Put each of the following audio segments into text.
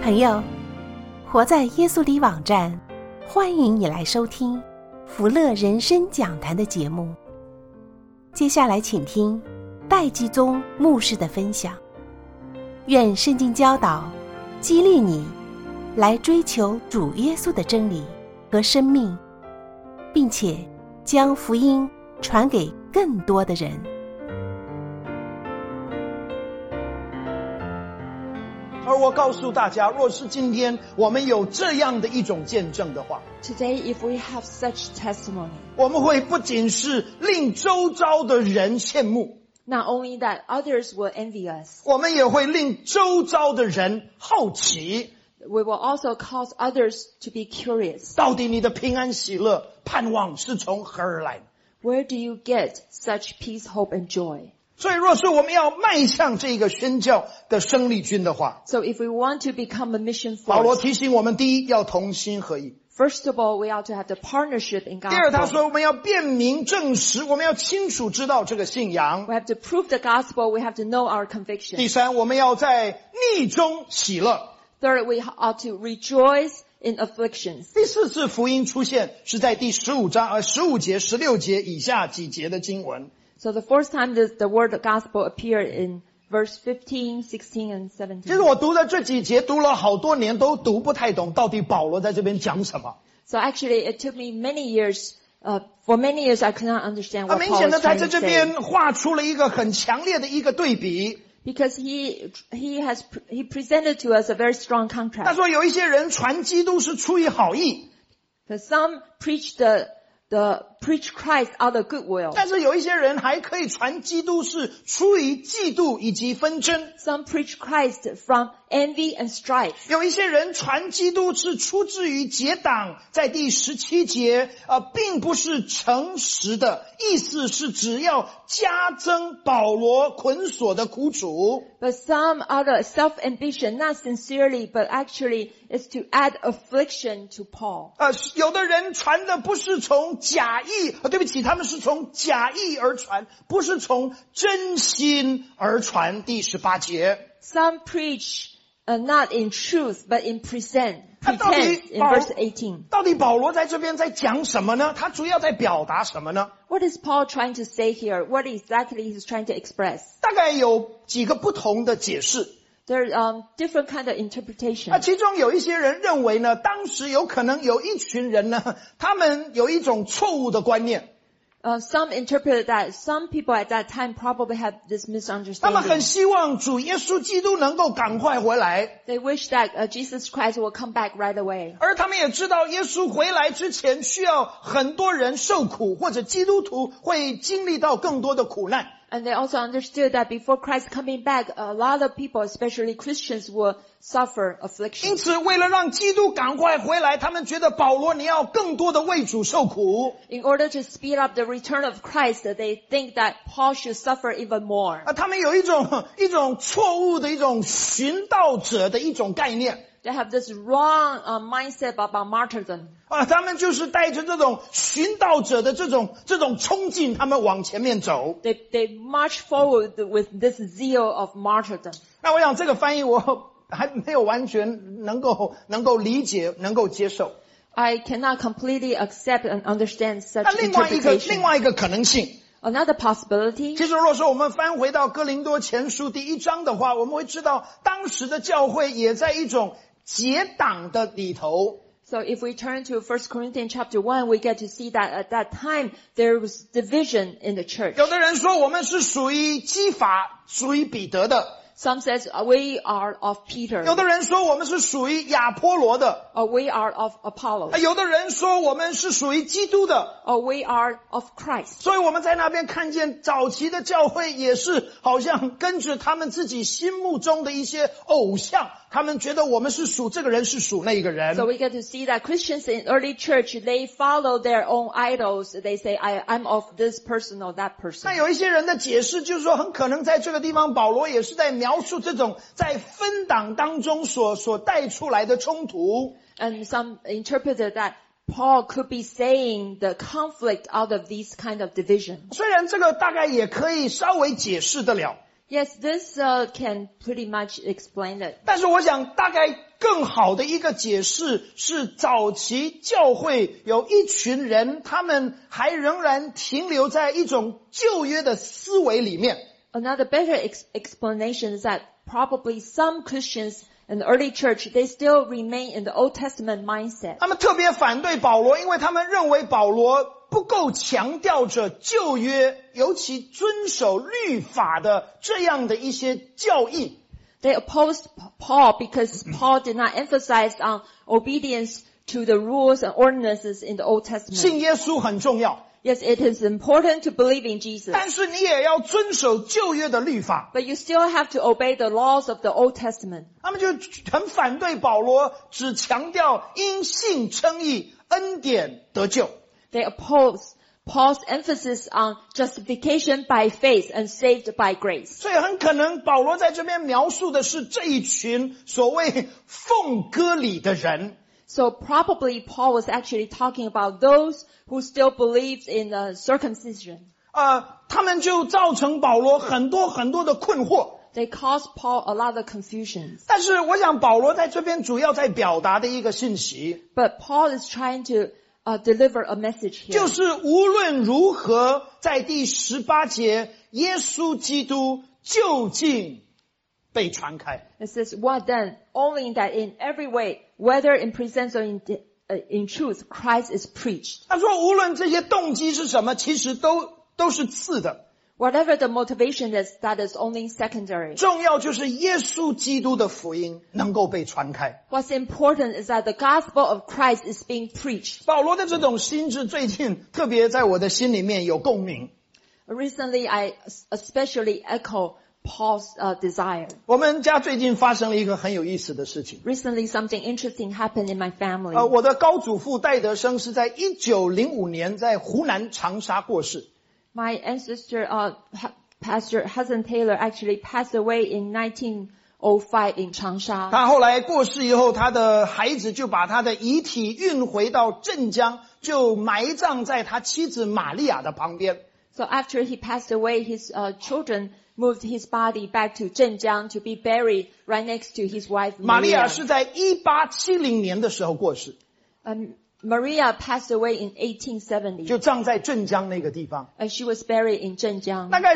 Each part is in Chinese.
朋友，活在耶稣里网站，欢迎你来收听福乐人生讲坛的节目。接下来请听戴基宗牧师的分享。愿圣经教导激励你来追求主耶稣的真理和生命，并且将福音传给更多的人。 而我告诉大家，若是今天我们有这样的一种见证的话， Today, if we have such testimony, 我们会不仅是令周遭的人羡慕， not only that others will envy us, 我们也会令周遭的人好奇， we will also cause others to be curious. 到底你的平安喜乐盼望是从何而来？ Where do you get such peace, hope, and joy? 所以若是我们要迈向这个宣教的生力军的话， So if we want to become a mission 保罗 force, 提醒我们，第一要同心合意， first of all, we ought to have the partnership in 第二他 gospel. 说我们要辨明证实，我们要清楚知道这个信仰， We have to prove the gospel. We have to know our 第 conviction. 三我们要在逆中喜乐。 Third, we ought to rejoice in afflictions. 第四次福音出现是在第15节、16节以下几节的经文。 So the fourth time the word gospel appeared in verse 15, 16, and 17. 其实我读的这几节读了好多年都读不太懂，到底保罗在这边讲什么。 So actually, it took me many years. For many years, I could not understand what 明 Paul 显 was 的他 trying 在 to 这 say. 边画出了一个很强烈的一个对比。 Because he presented to us a very strong 他 contrast. 说有一些人传基督是出于好意， Because some preach preach Christ out of goodwill. 但是有一些人还可以传基督是出于嫉妒以及纷争。 Some preach Christ from envy and strife. 有一些人传基督是出自于结党，在第17节，并不是诚实的，意思是只要加增保罗捆锁的苦楚。 But some out of self-ambition, not sincerely, but actually is to add affliction to Paul. 有的人传的不是从假意，对不起，他们是从假意而传，不是从真心而传。第18节。 Some preach not in truth, but in pretense in 到底 verse 18. 到底保罗在这边在讲什么呢？他主要在表达什么呢？ What is Paul trying to say here? What exactly he's trying to express? 大概有几个不同的解释。 There are different kind of interpretations. 其中有一些人认为呢，当时有可能有一群人呢，他们有一种错误的观念， Some interpret that some people at that time probably had this 他们很 misunderstanding. 希望主耶稣基督能够赶快回来， They wish that Jesus Christ will come back right away. 而他们也知道耶稣回来之前需要很多人受苦，或者基督徒会经历到更多的苦难。 And they also understood that before Christ coming back, a lot of people, especially Christians, will suffer 因 affliction. 此为了让基督赶快回来，他们觉得保罗你要更多的为主受苦。 In order to speed up the return of Christ, they think that Paul should suffer even more. 他们有一种错误的一种寻道者的一种概念。 They have this wrong mindset about martyrdom. 他们就是带着这种寻道者的这种冲劲，他们往前面走。 They march forward with this zeal of martyrdom. 那我想这个翻译我还没有完全能够理解，能够接受。 I cannot completely accept and understand such 那另外 interpretation. 一个可能性， Another possibility, 其实若说我们翻回到哥林多前书第1章的话，我们会知道当时的教会也在一种结党的里头。 so if we turn to 1 Corinthians chapter 1, we get to see that at that time there was division in the church. 有的人说我们是属于基法，属于彼得的。 Some says we are of Peter, 有的人说我们是属于亚波罗的， or we are of Apollos, 有的人说我们是属于基督的。 or we are of Christ. 所以我们在那边看见早期的教会也是好像跟着他们自己心目中的一些偶像，他们觉得我们是属这个人，是属那一个人。 So we get to see that Christians in early church, they follow their own idols. They say, I'm of this person or that 那 person. 有一些人的解释就是说，很可能在这个地方保罗也是在描述这种在分党当中所带出来的冲突。 And some interpreted that Paul could be saying the conflict out of these kind of division. 虽然这个大概也可以稍微解释得了， Yes, this can pretty much explain it. 但是我想大概更好的一个解释是，早期教会有一群人，他们还仍然停留在一种旧约的思维里面。 Another better explanation is that probably some Christians in the early church, they still remain in the Old Testament mindset. 他们特别反对保罗，因为他们认为保罗不够强调着旧约，尤其遵守律法的这样的一些教义。 They opposed Paul because Paul did not emphasize on obedience to the rules and ordinances in the Old 信 Testament. 耶稣很重要， Yes, it is important to believe in Jesus, 但是你也要遵守旧约的律法。 but you still have to obey the laws of the Old Testament. 他们就很反对保罗只强调因信称义、恩典得救。 They oppose Paul's emphasis on justification by faith and saved by grace. 所以很可能保罗在这边描述的是这一群所谓奉割礼的人。 So probably Paul was actually talking about those who still believed in circumcision. 他们就造成保罗很多的困惑。 They caused Paul a lot of confusions. 但是我想保罗在这边主要在表达的一个信息， But Paul is trying to deliver a message here. 就是无论如何，在第18节，耶稣基督究竟被传开。 It says, what then? Only that in every way, whether in presence or in truth, Christ is preached. 他说无论这些动机是什么，其实都是次的， Whatever the motivation is, that is only secondary. 重要就是耶稣基督的福音能够被传开。 What's important is that the gospel of Christ is being preached. 保罗的这种心智最近特别在我的心里面有共鸣。 Recently, I especially echo Paul's desire. 我们家最近发生了一个很有意思的事情。 Recently, something interesting happened in my family. 我的高祖父戴德生是在1905年在湖南长沙过世。 My ancestor, Pastor Hudson Taylor, actually passed away in 1905 in Changsha. 他后来过世以后，他的孩子就把他的遗体运回到镇江，就埋葬在他妻子玛利亚的旁边。 So after he passed away, his children moved his body back to Zhenjiang to be buried right next to his wife 玛利亚 Maria. 是在1870年的时候过世， Maria passed away in 1870, 就葬在镇江那个地方。 and she was buried in Zhenjiang. 大概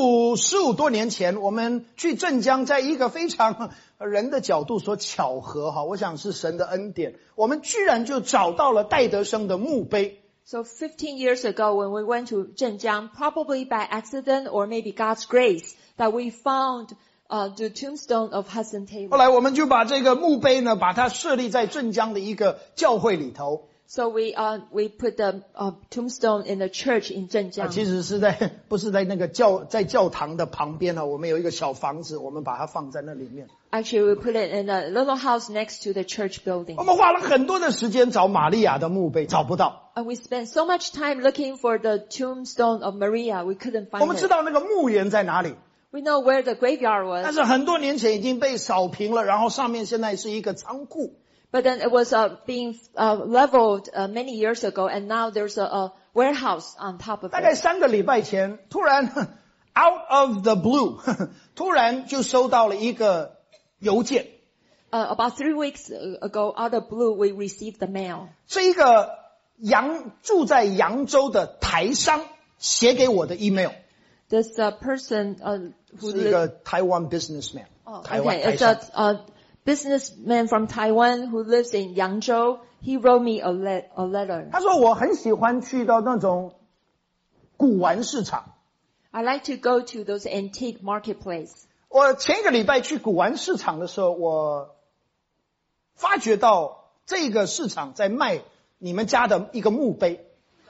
15多年前，我们去镇江，在一个非常人的角度所巧合哈，我想是神的恩典，我们居然就找到了戴德生的墓碑。 So 15 years ago, when we went to Zhenjiang, probably by accident or maybe God's grace, that we found the tombstone of Hudson 后 Taylor. 来我们就把这个墓碑呢，把它设立在镇江的一个教会里头。 So we put the tombstone in the church in 其 Zhenjiang. 实是不是在那个在教堂的旁边呢，我们有一个小房子，我们把它放在那里面。 Actually, we put it in a little house next to the church building. 我们花了很多的时间找玛利亚的墓碑，找不到。 And we spent so much time looking for the tombstone of Maria, we couldn't 我 find 们知 it. 道那个墓园在哪里， We know where the graveyard 但 was, 是很多年前已经被扫平了，然后上面现在是一个仓库。 but then it was being leveled many years ago, and now there's a warehouse on top of 大概 it. 3个礼拜前，突然 out of the blue， 突然就收到了一个邮件， About 3 weeks ago, out of blue, we received the mail. 是一个住在扬州的台商写给我的 email， This person who 是一个台湾 businessman， 台湾 okay, 台 it's 商。 a businessman from Taiwan who lives in Yangzhou. He wrote me a letter. 他说我很喜欢去到那种古玩市场。 I like to go to those antique marketplace. 我前一个礼拜去古玩市场的时候，我发觉到这个市场在卖你们家的一个墓碑。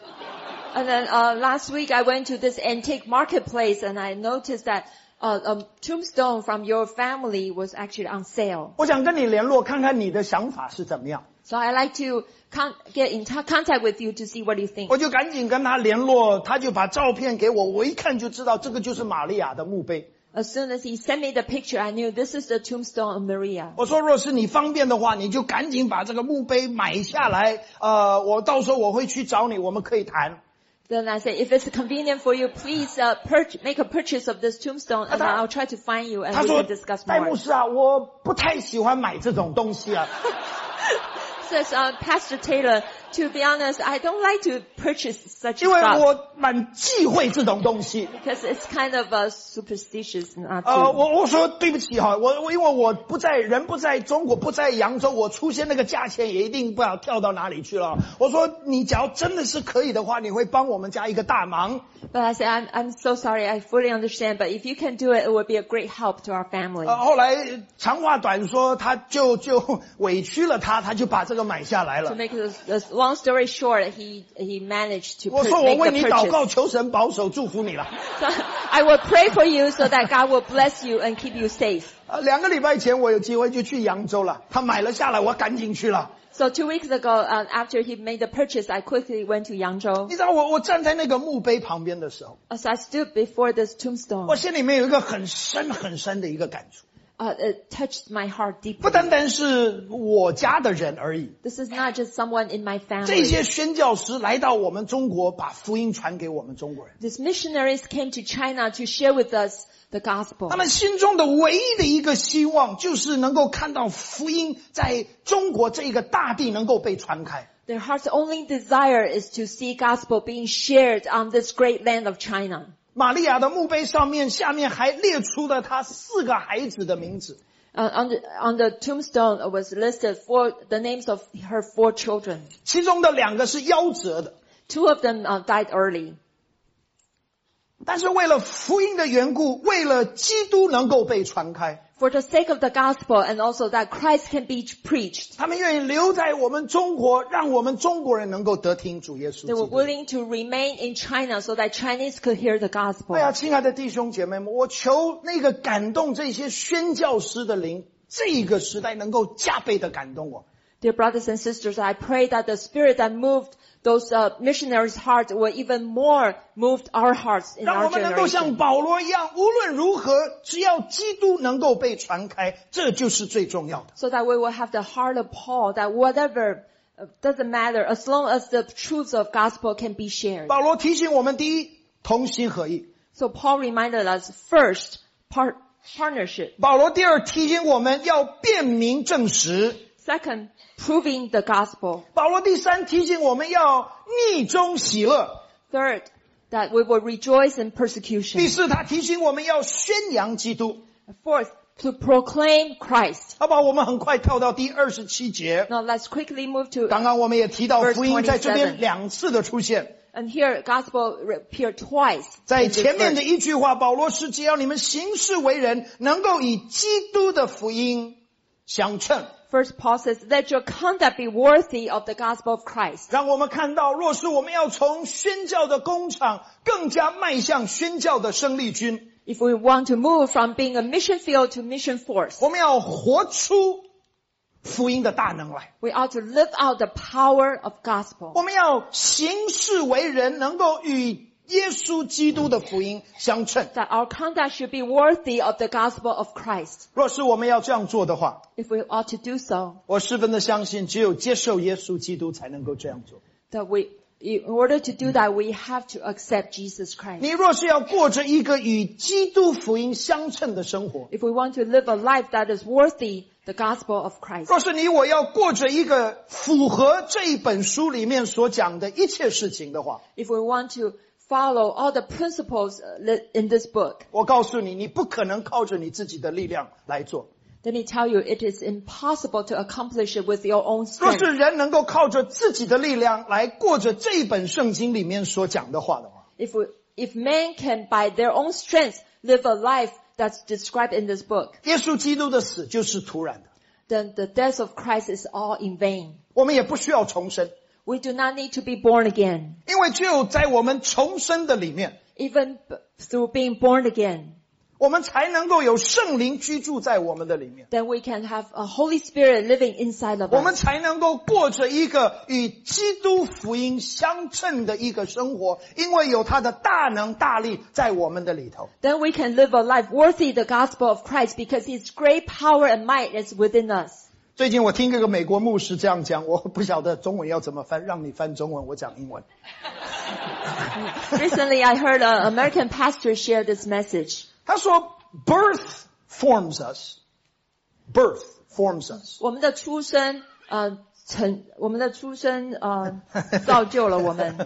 And then last week I went to this antique marketplace and I noticed that a tombstone from your family was actually on sale. 我想跟你联络，看看你的想法是怎么样。 So I like to get in contact with you to see what you think. 我就赶紧跟他联络，他就把照片给我，我一看就知道这个就是玛利亚的墓碑。 As soon as he sent me the picture, I knew this is the tombstone of Maria. 我说若是你方便的话，你就赶紧把这个墓碑买下来，我到时候我会去找你，我们可以谈。 Then I say, if it's convenient for you, please make a purchase of this tombstone, and I'll try to find you, and 他 we 说 can discuss 戴牧 more. 师啊，我不太喜欢买这种东西啊。 Says Pastor Taylor, to be honest, I don't like to purchase such 因为 stuff 我蛮忌讳这种东西。 because it's kind of superstitious not 我说对不起哈，因为我人不在中国，不在扬州，我出现那个价钱也一定不知道跳到哪里去了。我说你只要真的是可以的话，你会帮我们家一个大忙。 But I say, I'm so sorry, I fully understand, but if you can do it, it would be a great help to our family. 后来长话短说，他就委屈了他就把这个买下来 To 了。 make this long story short, he managed to 我说我 make 为 the 你祷告， purchase. 求神保守祝福你了。 So I will pray for you so that God will bless you and keep you safe. 2个礼拜前我有机会就去扬州了，他买了下来，我赶紧去了。 So 2 weeks ago, after he made the purchase, I quickly went to Yangzhou. 你知道我站在那个墓碑旁边的时候， So I stood before this 我 tombstone. 心里面有一个很深很深的一个感触， It touched my heart 不 deeply. 单单是我家的人而已。 This is not just someone in my 这 family. 些宣教师来到我们中国，把福音传给我们中国人。 These missionaries came to China to share with us the gospel. 他们心中的唯一的一个希望，就是能够看到福音在中国这个大地能够被传开。 Their heart's only desire is to see gospel being shared on this great land of China. 玛利亚的墓碑下面还列出了她4个孩子的名字。 On the tombstone was listed the names of her 4 children. 其中的2个是夭折的， 2 of them died early. 但是为了福音的缘故，为了基督能够被传开， For the sake of the gospel and also that Christ can be preached, 他们愿意留在我们中国，让我们中国人能够得听主耶稣基 they were 督。 willing to remain in China so that Chinese could hear the gospel. 对啊，亲爱的弟兄姐妹们，我求那个感动这些宣教师的灵，这个时代能够加倍的感动我。 Dear brothers and sisters, I pray that the spirit that moved those missionaries' hearts will even more move our hearts in 让 our 我们能够像 generation. 保罗一样，无论如何，只要基督能够被传开，这就是最重要的。 So that we will have the heart of Paul, that whatever doesn't matter, as long as the truths of gospel can be shared. 保罗提醒我们，第一，同心合意； So Paul reminded us first, partnership. 保罗第二提醒我们要辨明证实； Second, proving the gospel. 保罗第三提醒我们要逆中喜乐； Third, that we will rejoice in 第 persecution. 四，他提醒我们要宣扬基督。 Fourth, to proclaim Christ. 好吧，我们很快跳到第27节。 Now let's quickly move to, 刚刚我们也提到 Verse 福音在这边 27 2次的出现。 and here gospel appeared twice. 在 in this 前面的 verse. 一句话，保罗是只要你们行事为人，能够以基督的福音相称。 First, Paul says, let your conduct be worthy of the gospel of Christ. 让我们看到，若是我们要从宣教的工厂更加迈向宣教的生力军， If we want to move from being a mission field to mission force, 我们要活出福音的大能来。 we ought to live out the power of gospel. 我们要行事为人，能够与耶稣基督的福音相称。 That our conduct should be worthy of the gospel of Christ. 若是我们要这样做的话， If we ought to do so, 我十分的相信，只有接受耶稣基督才能够这样做。 that in order to do that, we have to accept Jesus Christ. 你若是要过着一个与基督福音相称的生活， If we want to live a life that is worthy the gospel of Christ, 若是你我要过着一个符合这一本书里面所讲的一切事情的话， if we want to follow all the principles in this book, 我告诉你，你不可能靠着你自己的力量来做。 let me tell you, it is impossible to accomplish it with your own 若 strength. 是人能够靠着自己的力量来过着这一本圣经里面所讲的话的话， If man can by their own strength live a life that's described in this book, 耶稣基督的死就是徒然的， then the death of Christ is all in vain. 我们也不需要重生， We do not need to be born again. 因为只有在我们重生的里面， Even through being born again, 我们才能够有圣灵居住在我们的里面， then we can have a Holy Spirit living inside of 我们 us. 才能够过着一个与基督福音相称的一个生活，因为有他的大能大力在我们的里头。 Then we can live a life worthy the gospel of Christ because His great power and might is within us. 最近我听这个美国牧师这样讲，我不晓得中文要怎么翻，让你翻中文，我讲英文。 Recently, I heard an American pastor share this message. 他说 birth forms us. Birth forms us. 我们的出生造就了我们。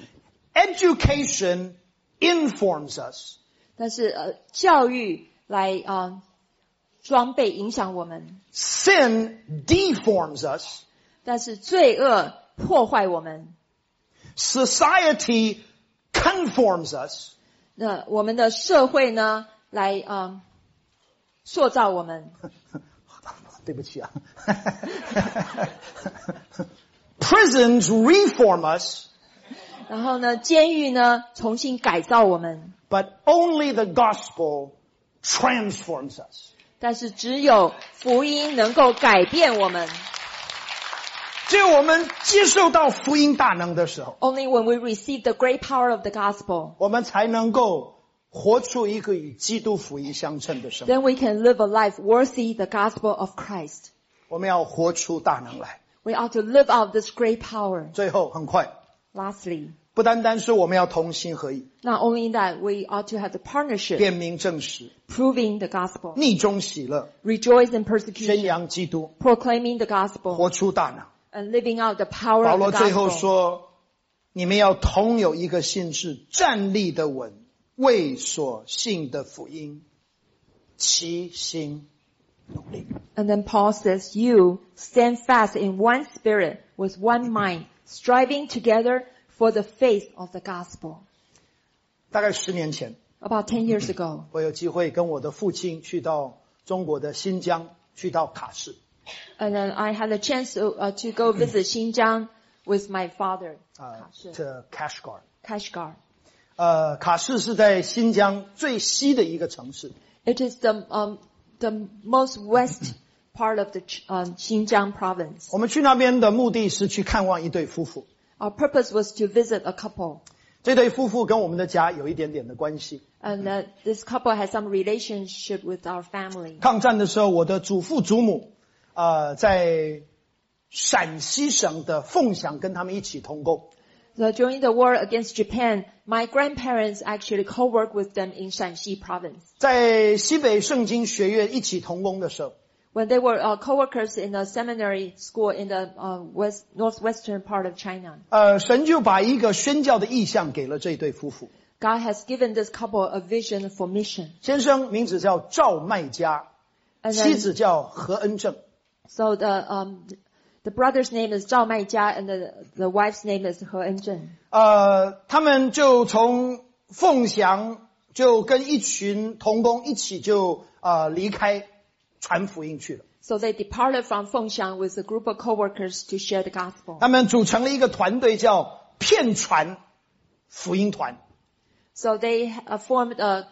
Education informs us. 但是教育来装备影响我们。 Sin deforms us. 但是罪恶破坏我们。 Society conforms us. 那我们的社会呢，来塑造我们。 对不起啊。Prisons reform us. 然后呢，监狱呢，重新改造我们。 But only the gospel transforms us. 但是只有福音能够改变我们。 只有我们接受到福音大能的时候， Only when we receive the great power of the gospel, 我们才能够活出一个与基督福音相称的生活。 then we can live a life worthy the gospel of Christ. 我们要活出大能来。 We ought to live out this great power. 最后很快， Lastly, 不单单是我们要同心合意， not only that, we ought to have the partnership, 辨明正实， proving the gospel, 逆中喜乐， rejoice in 宣 persecution, 扬基督， proclaiming the gospel, 活出大能。 and living out the power 保 of 罗 the 最后 gospel. 说，你们要同有一个心志，站立的稳，为所信的福音齐心努力。 And then Paul says, you stand fast in one spirit with one mind, striving together for the faith of the gospel. 大概10年前， About 10 years ago, 我有机会跟我的父亲去到中国的新疆，去到卡市。 and then I had a chance to go visit Xinjiang with my father, 这 Kashgar。 Kashgar. 卡市是在新疆最西的一个城市。 It is the most west part of the Xinjiang province. 我们去那边的目的是去看望一对夫妇。 Our purpose was to visit a couple. 这对夫妇跟我们的家有一点点的关系。 And this couple has some relationship with our family. 抗战的时候，我的祖父祖母在陕西省的凤翔跟他们一起同工。 So during the war against Japan, my grandparents actually co-worked with them in Shanxi province. 在西北圣经学院一起同工的时候， When they were co-workers in a seminary school in the northwestern part of China, 神就把一个宣教的意向给了这对夫妇。 God has given this couple a vision for mission. 先生名字叫赵麦嘉， And 妻 then, 子叫何恩正。 so the brother's name is Zhao Maijia and the wife's name is He Enzhen. 他们就从凤翔就跟一群同工一起就离开传福音去了。 So they departed from Fengxiang with a group of co-workers to share the gospel. 他们组成了一个团队叫片传福音团。 So they formed a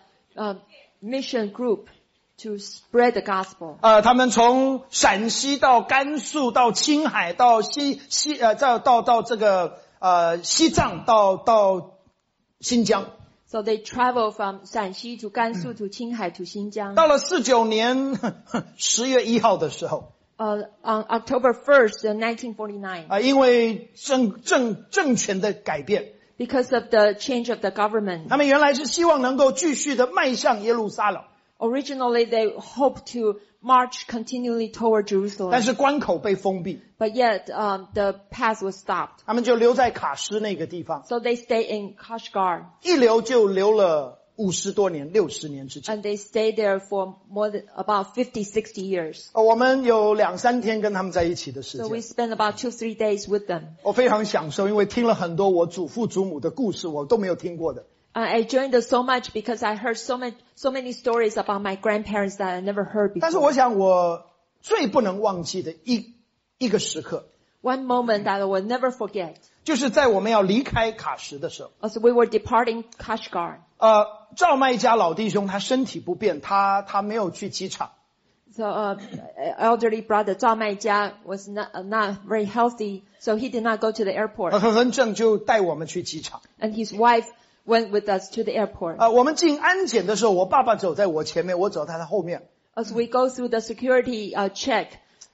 mission group to spread the gospel. 他们从陕西到甘肃到青海到到这个西藏到新疆。 So they travel from Shanxi to Gansu to Qinghai to Xinjiang. 到了49年10月1号的时候， On October 1st, 1949, 因为政权的改变， because of the change of the government. 他们原来是希望能够继续的迈向耶路撒冷， Originally, they hoped to march continually toward 但 Jerusalem, 是关口被封闭， but yet the path was stopped. 他们就留在卡什那个地方， So they stayed in Kashgar, 一留就留了50多年、60年之久。 and they stayed there for more than about 50, 60 years. 我们有2-3天跟他们在一起的时 So we 间， spent about 2-3 days with them. 我非常享受，因为听了很多我祖父祖母的故事，我都没有听过的。 I enjoyed it so much because I heard so many stories about my grandparents that I never heard 但是我 before. 想，我最不能忘记的一个时刻， One moment that I will never forget. 就是在我们要离开卡什的时候。 As we were departing Kashgar. 赵麦家老弟兄他身体不便，他没有去机场。 So elderly brother Zhao Maijia was not very healthy, so he did not go to the airport. 何恩正就带我们去机场。 And his wife went with us to the airport. 我们进安检的时候，我爸爸走在我前面，我走在他后面。 As we go through the security check,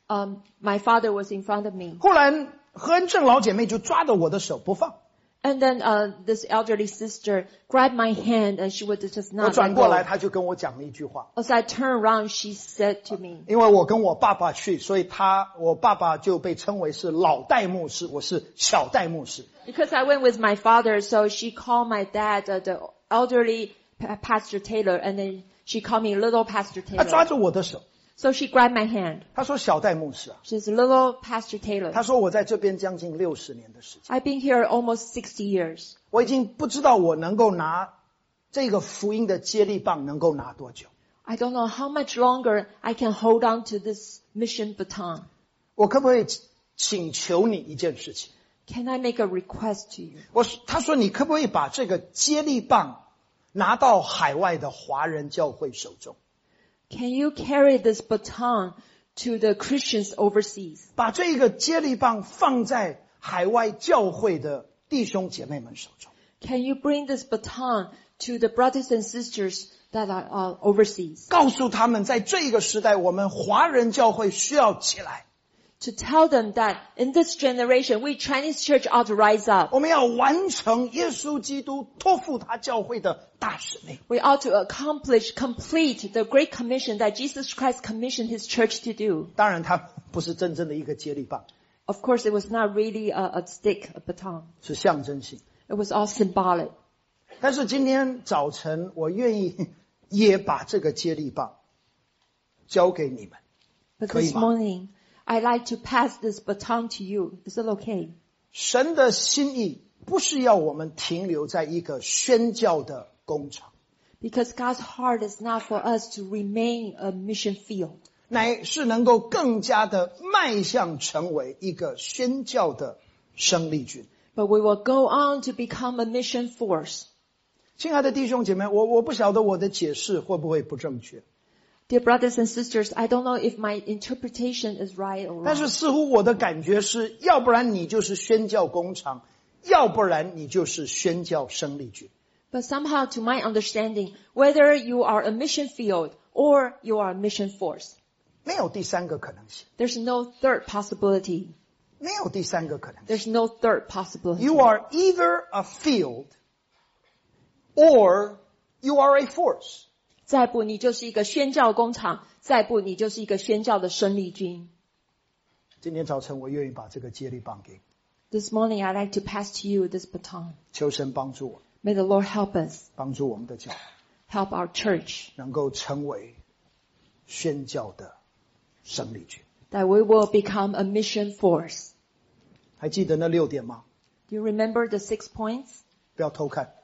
my father was in front of me. 忽然何恩正老姐妹就抓着我的手不放， And then this elderly sister grabbed my hand and she would just 我 not 转 let 过来 go. 她就跟我讲了一句话， As I turned around, she said to me, 因为我跟我爸爸去，所以我爸爸就被称为是老代牧师，我是小代牧师。 because I went with my father, so she called my dad the elderly Pastor Taylor, and then she called me little Pastor 她抓 Taylor. 着我的手， So she grabbed my hand. 她说小代牧师啊， She's little Pastor Taylor. 她说我在这边将近60年的时间， I've been here almost 60 years. 我已经不知道我能够拿这个福音的接力棒能够拿多久。 I don't know how much longer I can hold on to this mission baton. 我可不可以请求你一件事情？ Can I make a request to you? 他说你可不可以把这个接力棒拿到海外的华人教会手中， Can you carry this baton to the Christians overseas? 把这个接力棒放在海外教会的弟兄姐妹们手中， Can you bring this baton to the brothers and sisters that are overseas? 告诉他们在这个时代我们华人教会需要起来， To tell them that in this generation, we Chinese church ought to rise up. 我们要完成耶稣基督托付他教会的大使命。 We ought to complete the great commission that Jesus Christ commissioned his church to do. 当然它不是真正的一个接力棒， Of course, it was not really a stick, a baton. 是象征性。 It was all symbolic. 但是今天早晨我愿意也把这个接力棒交给你们， But 可以 this 吗？ morning, I'd like to pass this baton to you. Is it okay? 神的心意不是要我们停留在一个宣教的工厂， Because God's heart is not for us to remain a mission field, 乃是能够更加的迈向成为一个宣教的生力军。 but we will go on to become a mission force. 亲爱的弟兄姐妹，我不晓得我的解释会不会不正确， Dear brothers and sisters, I don't know if my interpretation is right or 但是 wrong. 似乎我的感觉是，要不然你就是宣教工厂，要不然你就是宣教生力军。 But somehow, to my understanding, whether you are a mission field or you are a mission force, 没有第三个可能性， there's no third possibility. 没有第三个可能性。 There's no third possibility. You are either a field or you are a force. 再不你就是一个宣教工厂，再不你就是一个宣教的生力军。 今天早晨我愿意把这个接力棒给你， This morning, I'd like to pass to you this baton. 求神帮助我， May the Lord help us, 帮助我们的教会 help our church, 能够成为宣教的生力军。 that we will become a mission force. 还记得那6点吗？ Do you remember the 6 points? 不要偷看。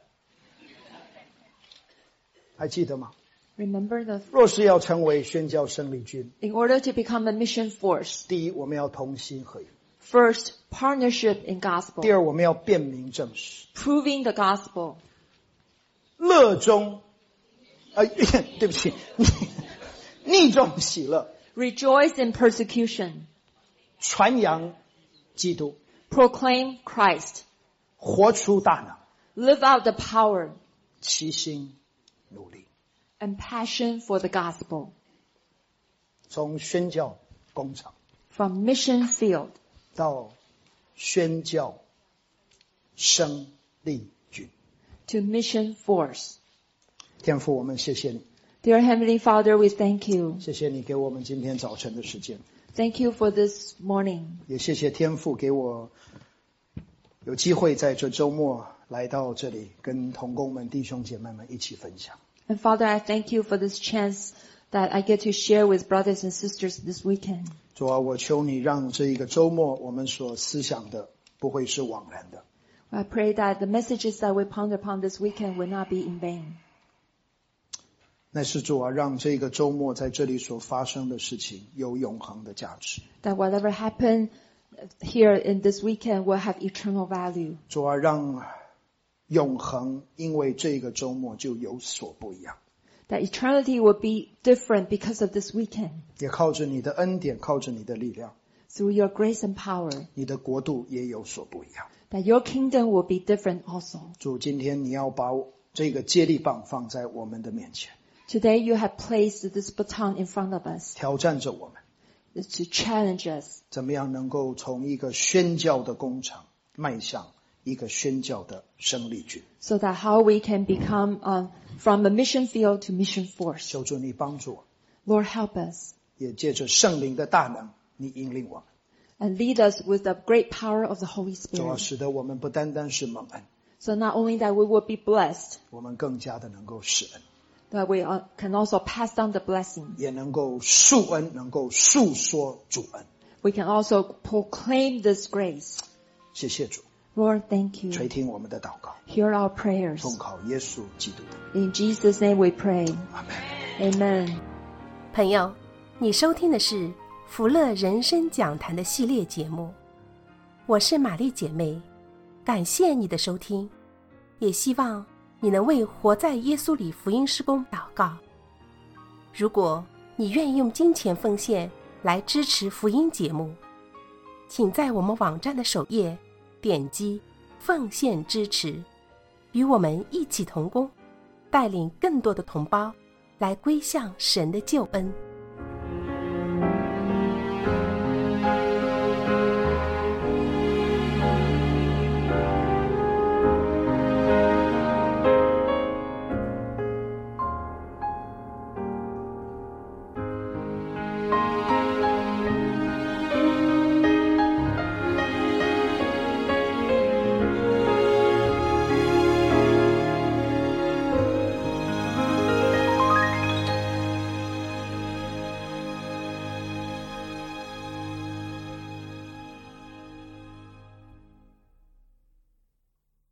还记得吗？ Remember the, 若是要成为宣教生力军， in order to become a mission force, 第一，我们要同心合一； first, partnership in 第 gospel, 二，我们要辨明正实， proving the gospel, 乐中，对不起，逆中喜乐， rejoice in persecution, 传扬基督， proclaim Christ, 活出大能， live out the power 齐心努力， and passion for the gospel, 从宣教工厂 from mission field 到宣教生力军。 to mission force. 天父，我们谢谢你， Dear Heavenly Father, we thank you. 谢谢你给我们今天早晨的时间， Thank you for this morning. 也谢谢天父给我有机会在这周末来到这里，跟同工们、弟兄姐妹们一起分享。 And Father, I thank you for this chance that I get to share with brothers and sisters this weekend. 主啊，我求你让这一个周末我们所思想的不会是枉然的， I pray that the messages that we ponder upon this weekend will not be in vain. 乃是主啊，让这个周末在这里所发生的事情有永恒的价值。 That whatever happened here in this weekend will have eternal value. 主啊，让永恒因为这个周末就有所不一样， That eternity will be different because of this weekend. 也靠着你的恩典，靠着你的力量， Through your grace and power, 你的国度也有所不一样。 that your kingdom will be different also. 主，今天你要把这个接力棒放在我们的面前， Today you have placed this baton in front of us. 挑战着我们， is to challenge us 怎么样能够从一个宣教的工厂迈向一个宣教的生力军。 so that how we can become from a mission field to mission force. 求主你帮助我， Lord, help us 也借着圣灵的大能，你引领我们， and lead us with the great power of the Holy 主要 Spirit. 使得我们不单单是蒙恩， So not only that we will be blessed, 我们更加的能够施恩， that we can also pass down the blessing. 也能够述恩，能够述说主恩。 We can also proclaim this grace. 谢谢主， Lord, thank you. 垂听我们的祷告， Hear our prayers. 奉靠耶稣基督的 In Jesus' name we pray. 阿门。 Amen. 朋友，你收听的是福乐人生讲坛的系列节目，我是玛丽姐妹，感谢你的收听，也希望你能为活在耶稣里福音事工祷告。如果你愿意用金钱奉献来支持福音节目，请在我们网站的首页点击奉献支持，与我们一起同工，带领更多的同胞来归向神的救恩。